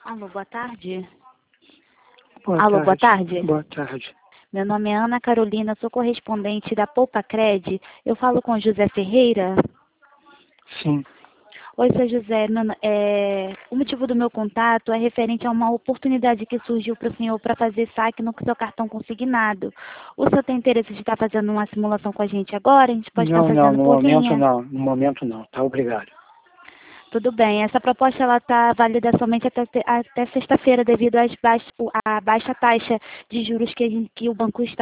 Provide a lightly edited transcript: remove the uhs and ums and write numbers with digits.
Alô, boa tarde. Boa Tarde. Boa tarde. Meu nome é Ana Carolina, sou correspondente da Poupa-Cred. Eu falo com José Ferreira. Sim. Oi, seu José. O motivo do meu contato é referente a uma oportunidade que surgiu para o senhor para fazer saque no seu cartão consignado. O senhor tem interesse de estar fazendo uma simulação com a gente agora? A gente pode estar fazendo No por momento linha. não. No momento não. Tá, obrigado. Tudo bem. Essa proposta ela está válida somente até sexta-feira devido à baixa taxa de juros que o banco está